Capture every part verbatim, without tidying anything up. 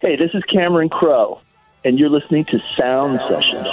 Hey, this is Cameron Crowe, and you're listening to Sound Sessions.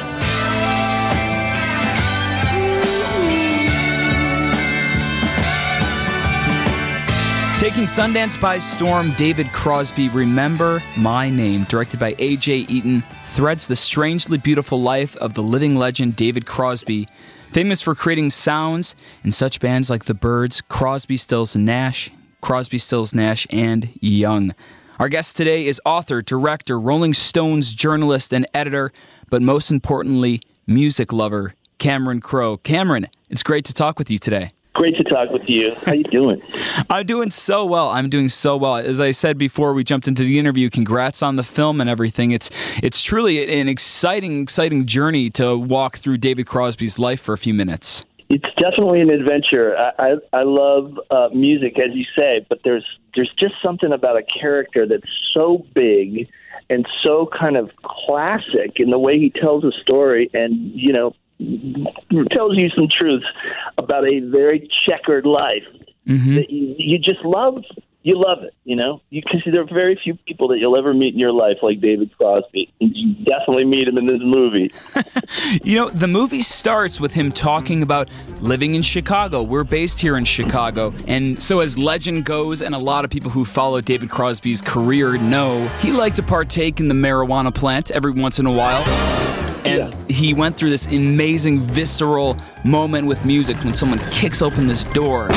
Taking Sundance by storm, David Crosby, Remember My Name, directed by A J Eaton, threads the strangely beautiful life of the living legend David Crosby, famous for creating sounds in such bands like The Byrds, Crosby, Stills, and Nash, Crosby, Stills, Nash, and Young. Our guest today is author, director, Rolling Stones journalist, and editor, but most importantly, music lover, Cameron Crowe. Cameron, it's great to talk with you today. Great to talk with you. How you doing? I'm doing so well. I'm doing so well. As I said before we jumped into the interview, congrats on the film and everything. It's it's truly an exciting, exciting journey to walk through David Crosby's life for a few minutes. It's definitely an adventure. I I, I love uh, music, as you say, but there's there's just something about a character that's so big and so kind of classic in the way he tells a story, and you know. tells you some truths about a very checkered life mm-hmm. that you, you just love. You love it, you know, because there are very few people that you'll ever meet in your life like David Crosby. And you definitely meet him in this movie. You know, the movie starts with him talking about living in Chicago. We're based here in Chicago. And so as legend goes, and a lot of people who follow David Crosby's career know, he liked to partake in the marijuana plant every once in a while. And yeah. he went through this amazing, visceral moment with music when someone kicks open this door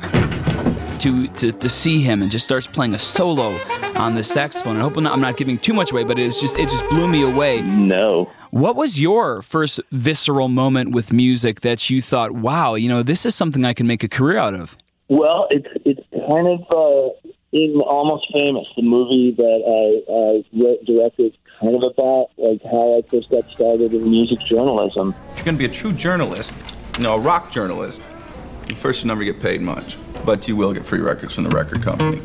to, to to see him and just starts playing a solo on the saxophone. I hope I'm not, I'm not giving too much away, but it's just it just blew me away. No. What was your first visceral moment with music that you thought, wow, you know, this is something I can make a career out of? Well, it's it's kind of uh, in Almost Famous, the movie that I, I wrote, directed, kind of about like how I first got started in music journalism. If you're going to be a true journalist, you know, a rock journalist, first you never get paid much, but you will get free records from the record company.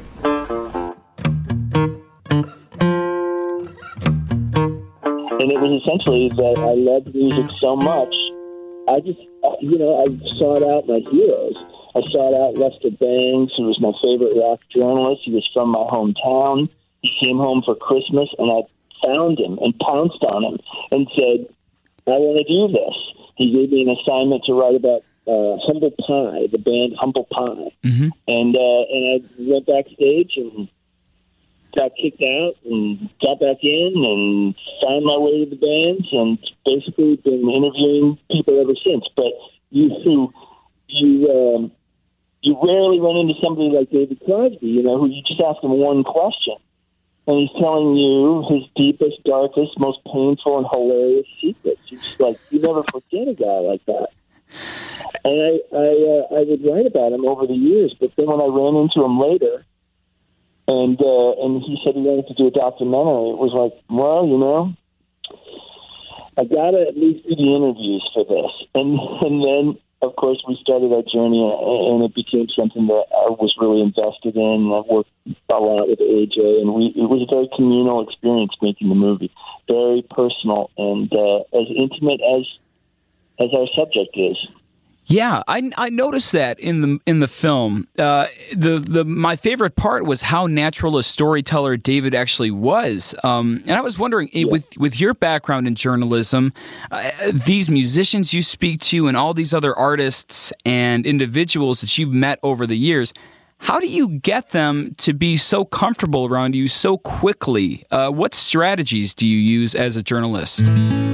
And it was essentially that I loved music so much, I just, you know, I sought out my heroes. I sought out Lester Bangs, who was my favorite rock journalist. He was from my hometown. He came home for Christmas, and I found him and pounced on him and said, I want to do this. He gave me an assignment to write about uh, Humble Pie, the band Humble Pie. Mm-hmm. And uh, and I went backstage and got kicked out and got back in and found my way to the bands and basically been interviewing people ever since. But you you um, you rarely run into somebody like David Crosby, you know, who you just ask him one question. And he's telling you his deepest, darkest, most painful, and hilarious secrets. It's just like, you never forget a guy like that. And I I, uh, I would write about him over the years, but then when I ran into him later, and uh, and he said he wanted to do a documentary, it was like, well, you know, I got to at least do the interviews for this. And and then, of course, we started our journey, and it became something that I was really invested in. I worked a lot with A J, and we, it was a very communal experience making the movie, very personal and uh, as intimate as as our subject is. Yeah, I, I noticed that in the in the film. Uh, the the my favorite part was how natural a storyteller David actually was. Um, and I was wondering, yeah. with with your background in journalism, uh, these musicians you speak to, and all these other artists and individuals that you've met over the years, how do you get them to be so comfortable around you so quickly? Uh, what strategies do you use as a journalist?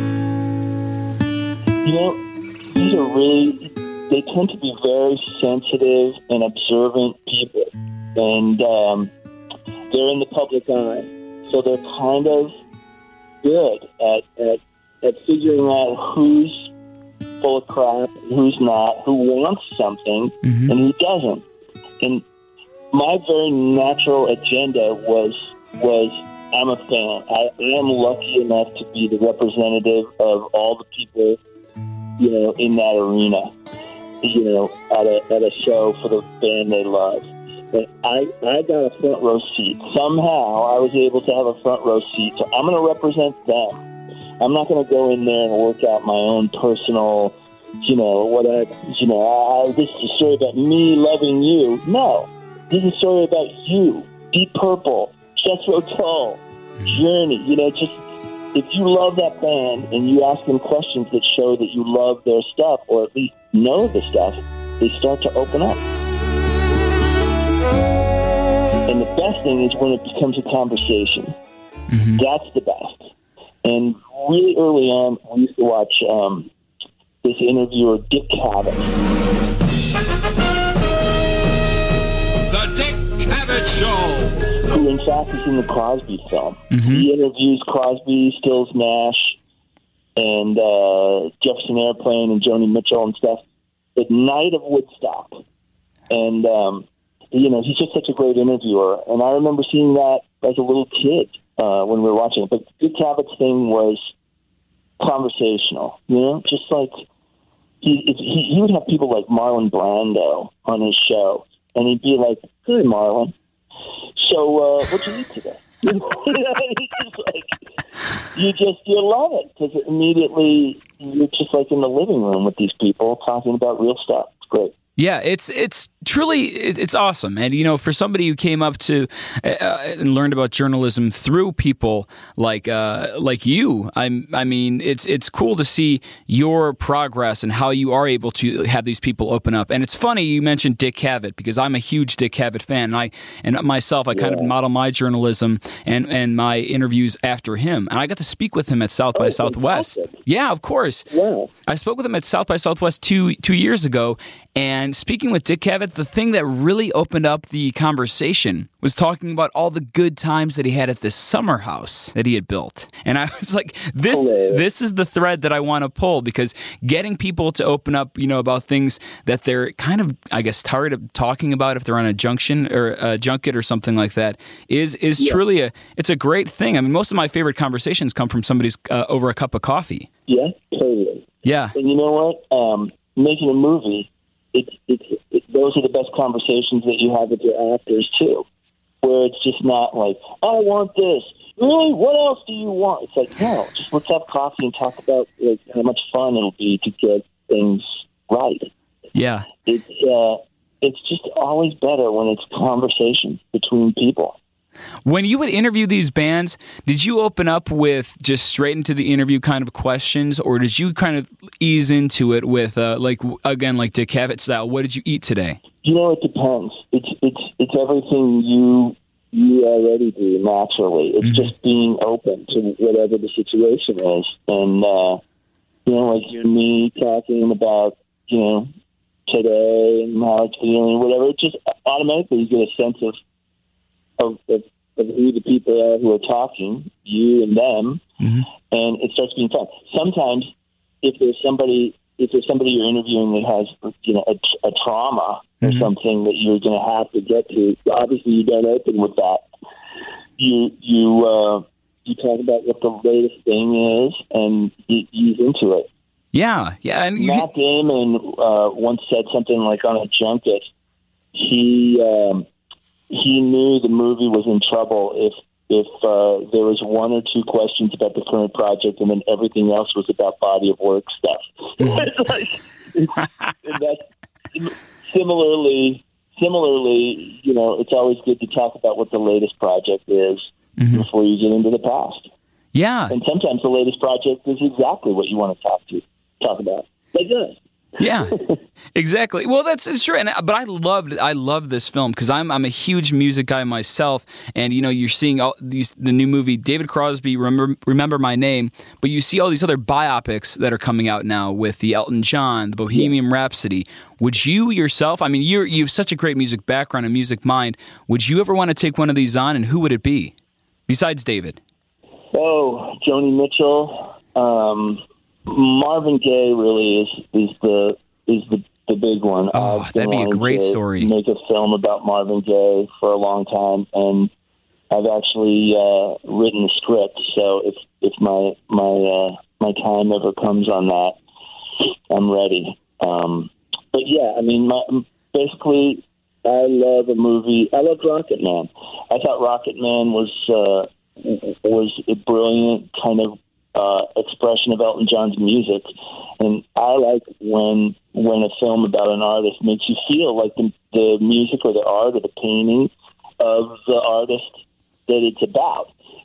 You know, these are really, they tend to be very sensitive and observant people. And um, they're in the public eye. So they're kind of good at, at, at figuring out who's full of crap, who's not, who wants something, mm-hmm. and who doesn't. And my very natural agenda was was I'm a fan. I, I am lucky enough to be the representative of all the people, you know, in that arena, you know, at a at a show for the band they love. But I, I got a front row seat. Somehow I was able to have a front row seat. So I'm going to represent them. I'm not going to go in there and work out my own personal, you know, what I, you know, I, this is a story about me loving you. No, this is a story about you. Deep Purple, Jethro Tull, journey. You know, just if you love that band and you ask them questions that show that you love their stuff, or at least know the stuff, they start to open up. And the best thing is when it becomes a conversation. Mm-hmm. That's the best. And really early on, we used to watch um, this interviewer, Dick Cavett. The Dick Cavett Show! Who, in fact, is in the Crosby film. Mm-hmm. He interviews Crosby, Stills Nash, and uh, Jefferson Airplane and Joni Mitchell and stuff. The night of Woodstock. And, um, you know, he's just such a great interviewer. And I remember seeing that as a little kid uh, when we were watching it. But Dick Cavett's thing was conversational, you know, just like he, he he would have people like Marlon Brando on his show, and he'd be like, "Good, Marlon. So, uh, what'd you eat today?" You know, it's just like, you just you love it because immediately you're just like in the living room with these people talking about real stuff. It's great. Yeah, it's it's truly it's awesome, and you know, for somebody who came up to uh, and learned about journalism through people like uh, like you, I I mean, it's it's cool to see your progress and how you are able to have these people open up. And it's funny you mentioned Dick Cavett because I'm a huge Dick Cavett fan, and I and myself I kind yeah. of model my journalism and, and my interviews after him, and I got to speak with him at South by oh, Southwest. Fantastic. Yeah, of course. Wow. I spoke with him at South by Southwest two two years ago. And speaking with Dick Cavett, the thing that really opened up the conversation was talking about all the good times that he had at this summer house that he had built. And I was like, this Hilarious. this is the thread that I want to pull, because getting people to open up, you know, about things that they're kind of, I guess, tired of talking about if they're on a junction or a junket or something like that is is yeah. truly a, it's a great thing. I mean, most of my favorite conversations come from somebody's uh, over a cup of coffee. Yeah, totally. Yeah. And you know what? Um, making a movie, It's, it's, it, those are the best conversations that you have with your actors, too, where it's just not like, I want this. Really? What else do you want? It's like, no, just let's have coffee and talk about like how much fun it'll be to get things right. Yeah. It's, uh, it's just always better when it's conversation between people. When you would interview these bands, did you open up with just straight into the interview kind of questions, or did you kind of ease into it with, uh, like, again, like Dick Cavett style, what did you eat today? You know, it depends. It's it's it's everything you you already do naturally. It's mm-hmm. just being open to whatever the situation is. And, uh, you know, like you and me talking about, you know, today and how it's feeling, whatever, it just automatically you get a sense of Of, of, of who the people are who are talking, you and them, mm-hmm. and it starts being fun. Sometimes, if there's somebody, if there's somebody you're interviewing that has, you know, a, a trauma or mm-hmm. something that you're going to have to get to, obviously you don't open with that. You you uh, you talk about what the latest thing is and you ease into it. Yeah, yeah. And you Matt Damon uh, once said something like on a junket. He. Um, He knew the movie was in trouble if if uh, there was one or two questions about the current project, and then everything else was about body of work stuff. It's like, and that's, similarly, similarly, you know, it's always good to talk about what the latest project is mm-hmm. before you get into the past. Yeah, and sometimes the latest project is exactly what you want to talk to talk about. Like this. Yeah, exactly. Well, that's it's true. And but I loved I love this film because I'm I'm a huge music guy myself, and you know you're seeing all these the new movie David Crosby, remember remember my name, but you see all these other biopics that are coming out now with the Elton John, the Bohemian yeah. Rhapsody. Would you yourself? I mean, you you have such a great music background and music mind. Would you ever want to take one of these on, and who would it be besides David? Oh, Joni Mitchell. Um, Marvin Gaye really is is the is the, the big one. Oh, I've that'd be a great story. Make a film about Marvin Gaye for a long time, and I've actually uh, written the script. So if if my my uh, my time ever comes on that, I'm ready. Um, but yeah, I mean, my, basically, I love a movie. I love Rocket Man. I thought Rocket Man was uh, was a brilliant kind of. Uh, expression of Elton John's music, and I like when when a film about an artist makes you feel like the, the music or the art or the painting of the artist that it's about.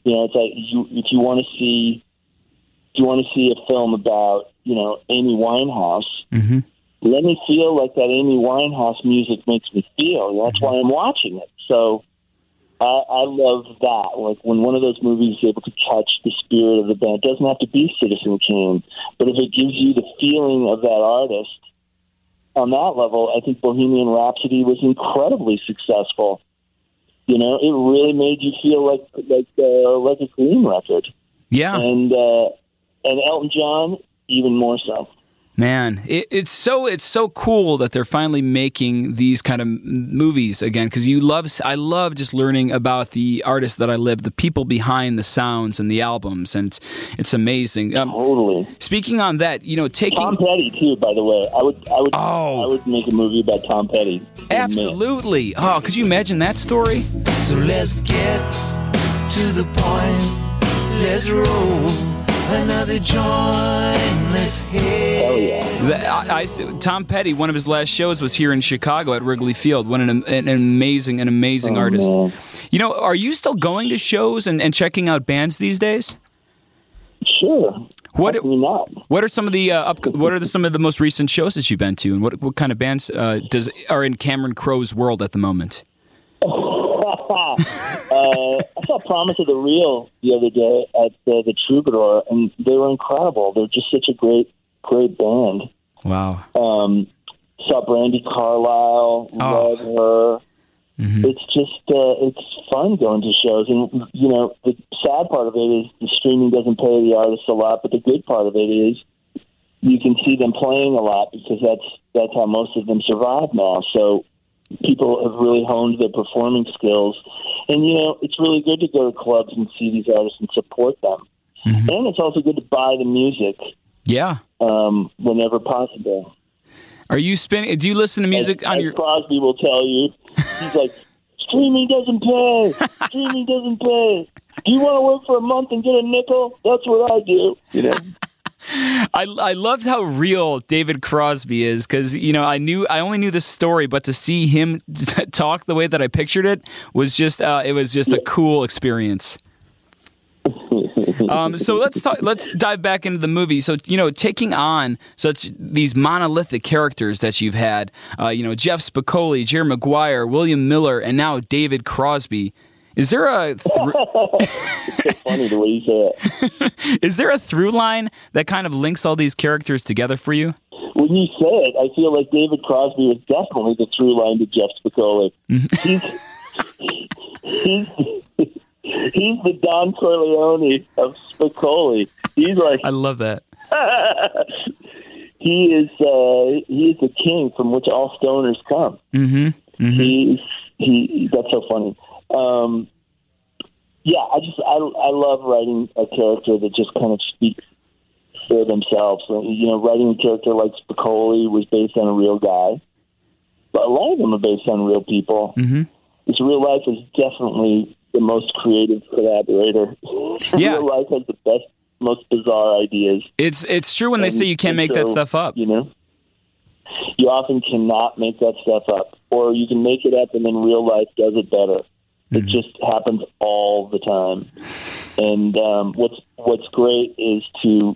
You know, it's like you, if you want to see, if you want to see a film about, you know, Amy Winehouse, mm-hmm. let me feel like that Amy Winehouse music makes me feel. That's mm-hmm. why I'm watching it. So I, I love that. Like when one of those movies is able to catch the spirit of the band. It doesn't have to be Citizen Kane, but if it gives you the feeling of that artist on that level, I think Bohemian Rhapsody was incredibly successful. You know, it really made you feel like like uh, like a Queen record. Yeah, and uh, and Elton John even more so. Man, it, it's so it's so cool that they're finally making these kind of movies again. Because you love, I love just learning about the artists that I live, the people behind the sounds and the albums, and it's amazing. Um, totally. Speaking on that, you know, taking Tom Petty too. By the way, I would, I would, oh. I would make a movie about Tom Petty. Absolutely. Oh, could you imagine that story? So let's get to the point. Let's roll. Another jointless head. Oh, yeah. The, I, I, Tom Petty, one of his last shows was here in Chicago at Wrigley Field. What an, an amazing, an amazing oh, artist. Man. You know, are you still going to shows and, and checking out bands these days? Sure. What How can you not? What are some of the uh, up, What are the, some of the most recent shows that you've been to, and what what kind of bands uh, does are in Cameron Crowe's world at the moment? uh, I saw Promise of the Real the other day at uh, the Troubadour, and they were incredible. They're just such a great, great band. Wow. Um, saw Brandi Carlile, oh. love her. Mm-hmm. It's just, uh, it's fun going to shows. And, you know, the sad part of it is the streaming doesn't pay the artists a lot, but the good part of it is you can see them playing a lot because that's, that's how most of them survive now. So people have really honed their performing skills. And, you know, it's really good to go to clubs and see these artists and support them. Mm-hmm. And it's also good to buy the music. Yeah. Um, whenever possible. Are you spinning? Do you listen to music as, on as your... Crosby will tell you. He's like, streaming doesn't pay. Streaming doesn't pay. Do you want to work for a month and get a nickel? That's what I do. You know? I, I loved how real David Crosby is because, you know, I knew I only knew this story, but to see him t- talk the way that I pictured it was just uh, it was just yeah. a cool experience. um, so let's talk, let's dive back into the movie. So, you know, taking on such these monolithic characters that you've had, uh, you know, Jeff Spicoli, Jerry Maguire, William Miller, and now David Crosby. Is there a th- it's so funny the way you say it. Is there a through line that kind of links all these characters together for you? When you say it, I feel like David Crosby was definitely the through line to Jeff Spicoli. he's, he's, he's the Don Corleone of Spicoli. He's like, I love that. he is uh, he is the king from which all stoners come. Mm-hmm. Mm-hmm. He's he. That's so funny. Um, yeah, I just I, I love writing a character that just kind of speaks for themselves. You know, writing a character like Spicoli was based on a real guy, but a lot of them are based on real people. Mm-hmm. This real life is definitely the most creative collaborator. Yeah. Real life has the best, most bizarre ideas. It's it's true when they and, say you can't make so, that stuff up. You know, you often cannot make that stuff up, or you can make it up and then real life does it better. It just happens all the time. And um, what's what's great is to,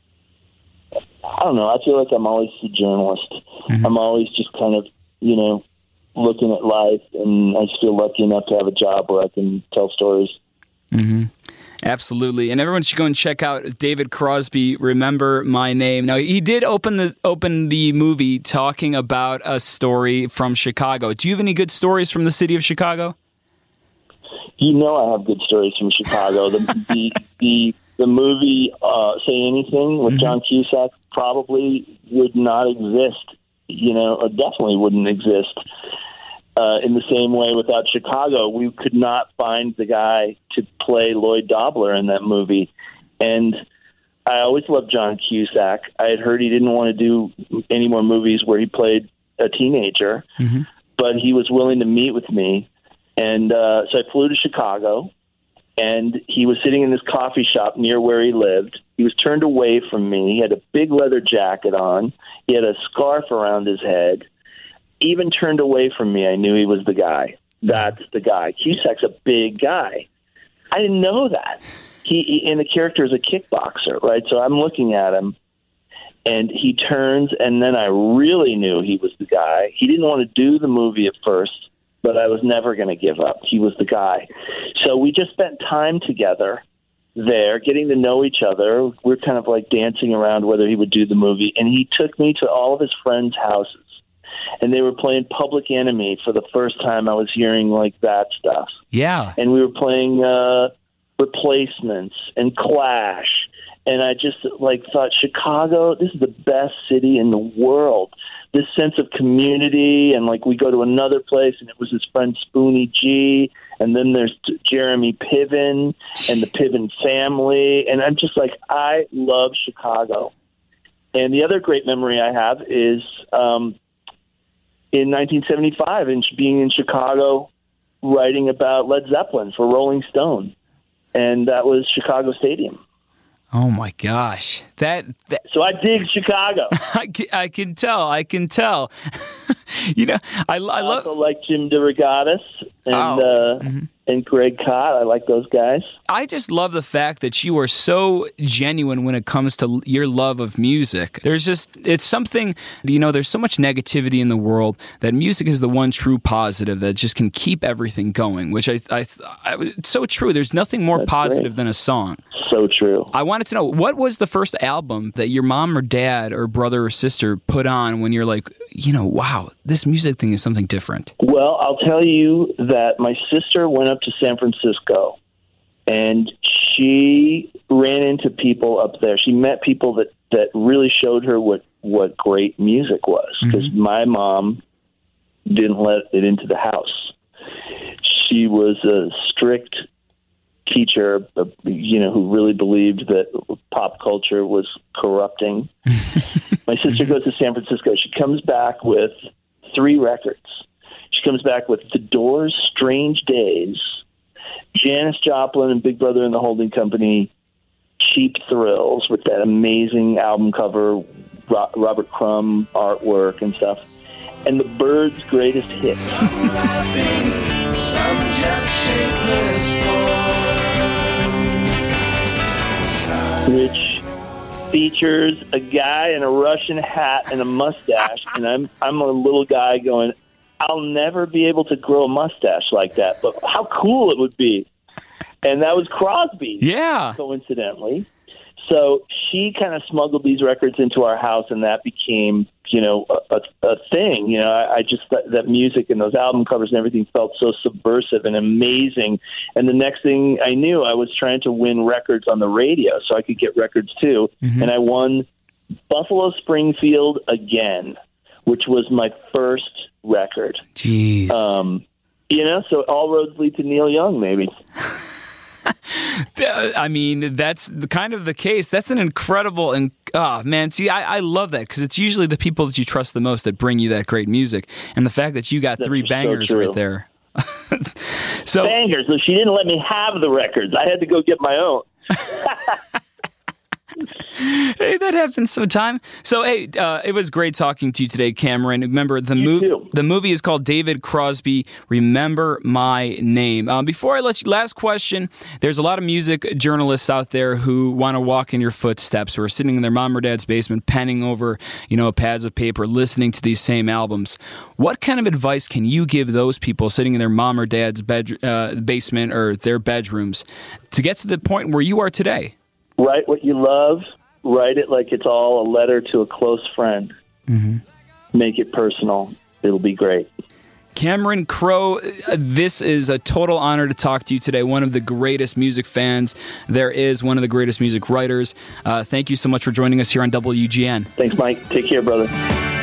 I don't know, I feel like I'm always a journalist. Mm-hmm. I'm always just kind of, you know, looking at life, and I just feel lucky enough to have a job where I can tell stories. Mm-hmm. Absolutely, and everyone should go and check out David Crosby, Remember My Name. Now, he did open the open the movie talking about a story from Chicago. Do you have any good stories from the city of Chicago? You know I have good stories from Chicago. the, the the the movie uh, Say Anything with mm-hmm. John Cusack probably would not exist, you know, or definitely wouldn't exist uh, in the same way without Chicago. We could not find the guy to play Lloyd Dobler in that movie. And I always loved John Cusack. I had heard he didn't want to do any more movies where he played a teenager, mm-hmm. but he was willing to meet with me. And uh, so I flew to Chicago, and he was sitting in this coffee shop near where he lived. He was turned away from me. He had a big leather jacket on. He had a scarf around his head. Even turned away from me, I knew he was the guy. That's the guy. Cusack's a big guy. I didn't know that. He, he and the character is a kickboxer, right? So I'm looking at him, and he turns, and then I really knew he was the guy. He didn't want to do the movie at first, but I was never going to give up. He was the guy. So we just spent time together there, getting to know each other. We're kind of like dancing around whether he would do the movie, and he took me to all of his friends' houses, and they were playing Public Enemy for the first time. I was hearing like that stuff. Yeah. And we were playing uh, Replacements and Clash, and I just like thought, Chicago, this is the best city in the world. This sense of community, and like we go to another place, and it was his friend Spoonie G, and then there's Jeremy Piven and the Piven family, and I'm just like, I love Chicago. And the other great memory I have is um, in nineteen seventy-five, and being in Chicago, writing about Led Zeppelin for Rolling Stone, and that was Chicago Stadium. Oh my gosh, that, that so I dig Chicago. I, can, I can tell. I can tell. you know, I, I love. Also like Jim DeRogatis and oh. uh, mm-hmm. and Greg Kot. I like those guys. I just love the fact that you are so genuine when it comes to your love of music. There's just, it's something, you know, there's so much negativity in the world that music is the one true positive that just can keep everything going, which I, I, I it's so true. There's nothing more That's positive great. than a song. So true. I wanted to know, what was the first album that your mom or dad or brother or sister put on when you're like, you know, wow, this music thing is something different? Well, I'll tell you that my sister went up to San Francisco, and she ran into people up there. She met people that, that really showed her what, what great music was, because mm-hmm. my mom didn't let it into the house. She was a strict teacher, you know, who really believed that pop culture was corrupting. My sister goes to San Francisco. She comes back with three records. She comes back with The Doors' Strange Days, Janis Joplin and Big Brother and the Holding Company, Cheap Thrills, with that amazing album cover, Robert Crumb artwork and stuff, and the Byrds' greatest hits. Some laughing, some just shapeless form. Which features a guy in a Russian hat and a mustache, and I'm I'm a little guy going, I'll never be able to grow a mustache like that, but how cool it would be. And that was Crosby. Yeah. Coincidentally. So she kind of smuggled these records into our house, and that became, you know, a, a, a thing. You know, I, I just, that, that music and those album covers and everything felt so subversive and amazing. And the next thing I knew, I was trying to win records on the radio so I could get records too. Mm-hmm. And I won Buffalo Springfield again, which was my first record. Jeez. Um, you know, so all roads lead to Neil Young, maybe. I mean, that's the, kind of the case. That's an incredible, and oh man, see, I, I love that, because it's usually the people that you trust the most that bring you that great music, and the fact that you got that's three bangers so right there. so bangers. So she didn't let me have the records. I had to go get my own. Hey, that happens sometime. So, hey, uh, it was great talking to you today, Cameron. Remember, the movie the movie is called David Crosby, Remember My Name. Um, before I let you, last question, there's a lot of music journalists out there who want to walk in your footsteps, who are sitting in their mom or dad's basement, penning over, you know, pads of paper, listening to these same albums. What kind of advice can you give those people sitting in their mom or dad's bed, uh, basement or their bedrooms to get to the point where you are today? Write what you love. Write it like it's all a letter to a close friend. Mm-hmm. Make it personal. It'll be great. Cameron Crowe, this is a total honor to talk to you today. One of the greatest music fans there is, one of the greatest music writers. Uh, thank you so much for joining us here on W G N. Thanks, Mike. Take care, brother.